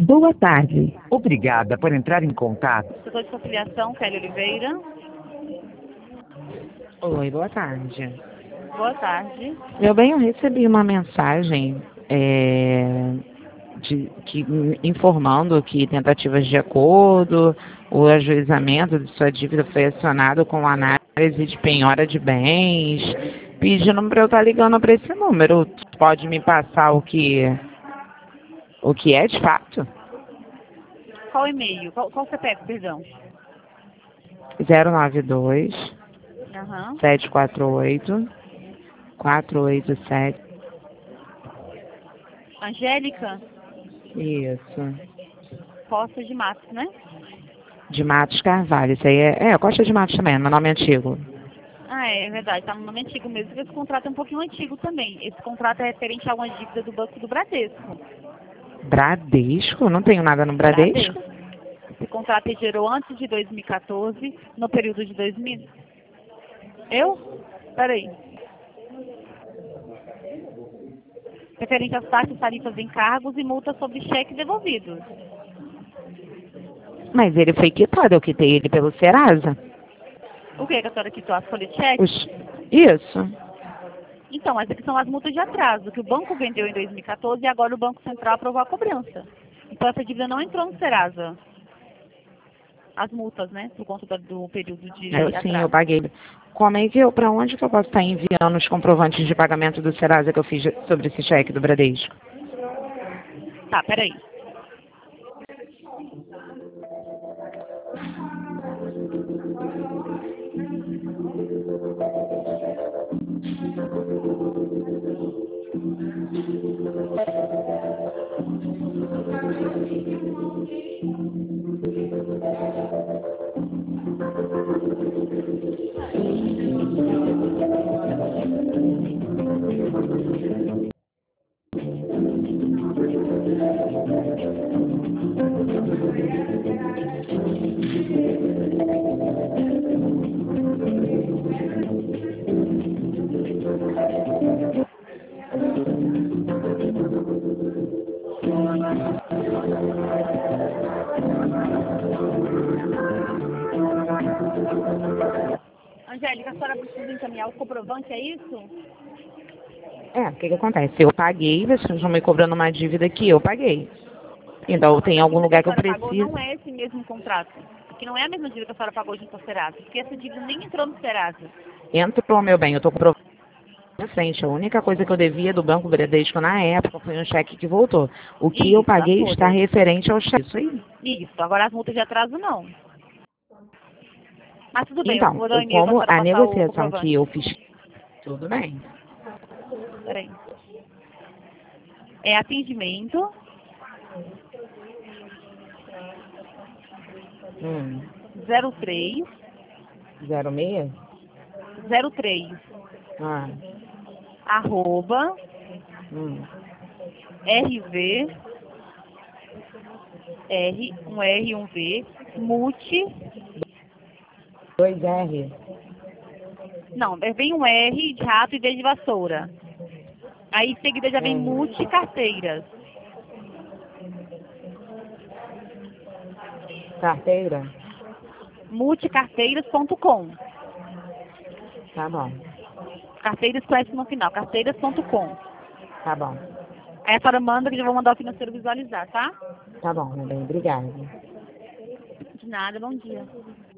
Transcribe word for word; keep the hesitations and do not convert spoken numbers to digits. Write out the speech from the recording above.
Boa tarde. Obrigada por entrar em contato. Setor de conciliação, Kelly Oliveira. Oi, boa tarde. Boa tarde. Meu bem, eu recebi uma mensagem é, de, que, informando que tentativas de acordo, o ajuizamento de sua dívida foi acionado com análise de penhora de bens, pedindo para eu estar ligando para esse número. Pode me passar o que, o que é de fato? Qual e-mail? Qual, qual C P F, perdão? zero nove dois, Aham. sete quatro oito, quatro oito sete. Angélica Isso. Costa de Matos, né? De Matos Carvalho. Isso aí é. É, Costa de Matos também, meu nome é antigo. Ah, é, é verdade. Tá no nome antigo mesmo, porque esse contrato é um pouquinho antigo também. Esse contrato é referente a uma dívida do Banco do Bradesco. Bradesco? Não tenho nada no Bradesco. Esse contrato ele gerou antes de dois mil e quatorze, no período de dois mil. Eu? Peraí. Referente às taxas, tarifas, encargos e multas sobre cheques devolvidos. Mas ele foi quitado, eu quitei ele pelo Serasa. O que que a senhora quitou? As folhas de cheque? Os... Isso. Então, essas aqui são as multas de atraso, que o banco vendeu em dois mil e quatorze e agora o Banco Central aprovou a cobrança. Então, essa dívida não entrou no Serasa. As multas, né? Por conta do, do período de Eu, atraso. sim, eu paguei. Como é que eu, para onde que eu posso estar enviando os comprovantes de pagamento do Serasa que eu fiz sobre esse cheque do Bradesco? Tá, peraí. Angélica, a senhora precisa encaminhar o comprovante, é isso? É, o que que acontece? Eu paguei, vocês estão me cobrando uma dívida que eu paguei. Então, tem algum lugar que eu A senhora pagou preciso... não é esse mesmo contrato. Que não é a mesma dívida que a senhora pagou junto ao Serasa. Porque essa dívida nem entrou no Serasa. Entrou, meu bem, eu estou comprovando na frente. A única coisa que eu devia do Banco Bradesco na época foi um cheque que voltou. O que Isso, eu paguei a está todas. referente ao cheque. Isso aí. Isso, agora as multas de atraso não. Mas tudo bem, eu Então, vou dar um eu- e-mail para a como senhora a passar o negociação comprovante. que eu fiz... Tudo bem. Peraí. É atendimento, Hum. zero três, Zero meia? zero três, Ah. arroba, Hum. rv, R, um R, um V, multi, Dois R. não, vem um R de rato e V de vassoura. Aí em seguida já vem R. multi carteiras. Carteira? multicarteiras ponto com. Tá bom. Carteiras com S no final, carteiras ponto com. Tá bom. Aí a senhora manda que eu vou mandar o financeiro visualizar, tá? Tá bom, meu bem. Obrigada. De nada, bom dia.